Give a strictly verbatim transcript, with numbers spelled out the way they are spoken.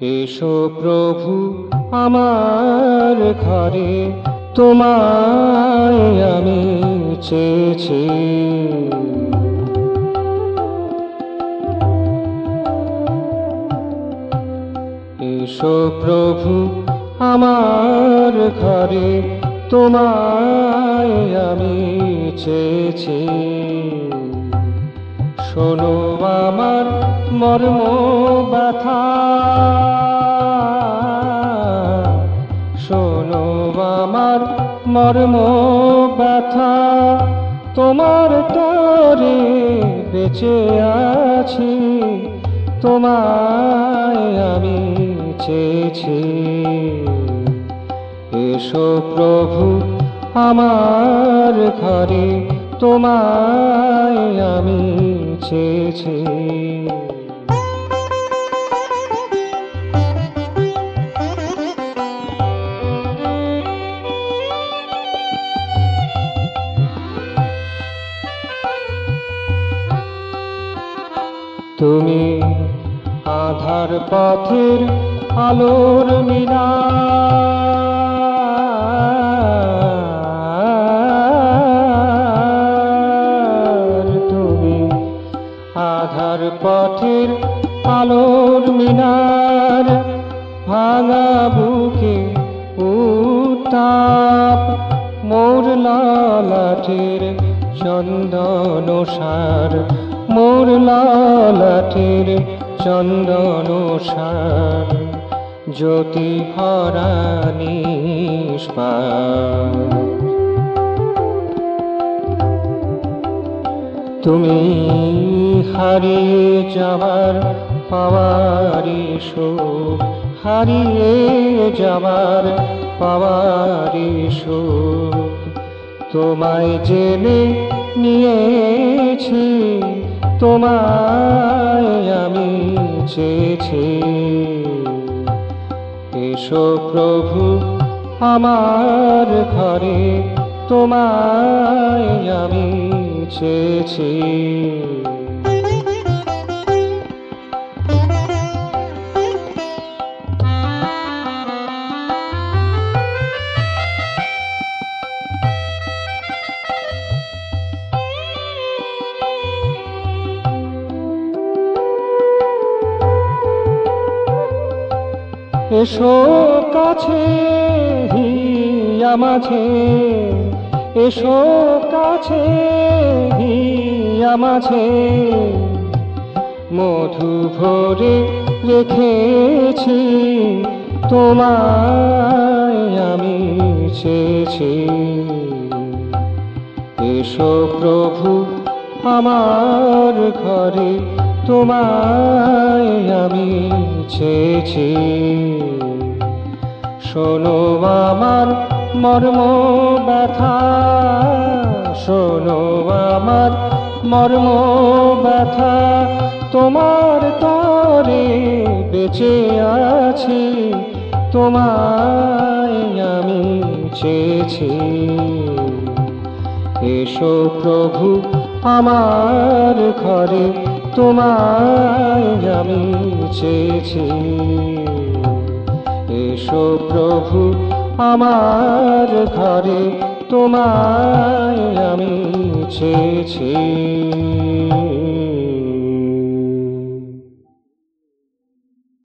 এসো প্রভু আমার ঘরে, তোমায় আমি চেয়েছি। এসো প্রভু আমার ঘরে, তোমায় আমি চেয়েছি। শোনো আমার মর্ম ব্যথা, শোনো আমার মর্ম ব্যথা, তোমার তরে বেঁচে আছি, তোমায় আমি চেয়েছি। এসো প্রভু আমার ঘরে, তোমায় আমি চেয়েছি। তুমি আধার পথের আলোর মিনার, তুমি আধার পথের আলোর মিনার, ভাঙা বুকে উত্তাপ, মোর ললাটের চন্দন সার, মোর ললাটের চন্দন সার, জ্যোতি ভরা নিষ্পাপ। তুমি হারিয়ে যাবার পাওয়ারি সুখ, হারিয়ে যাবার পাওয়ারি সুখ, তোমায় জেনে নিয়েছি, তোমায় আমি চেয়েছি। এসো প্রভু আমার ঘরে, তোমায় আমি চেয়েছি। এসো কাছে হিয়া মাঝে, এসো কাছে হিয়া মাঝে, মধু ভরে রেখেছি, তোমায় আমি চেয়েছি। এসো প্রভু আমার ঘরে, তোমায় আমি চেয়েছি। শোনো আমার মর্ম ব্যথা, শোনো আমার মর্ম ব্যথা, তোমার তরে বেঁচে আছি, তোমায় আমি চেয়েছি। এসো প্রভু আমার ঘরে, তোমায় আমি চেয়েছি। এসো প্রভু আমার ঘরে, তোমায় আমি চেয়েছি।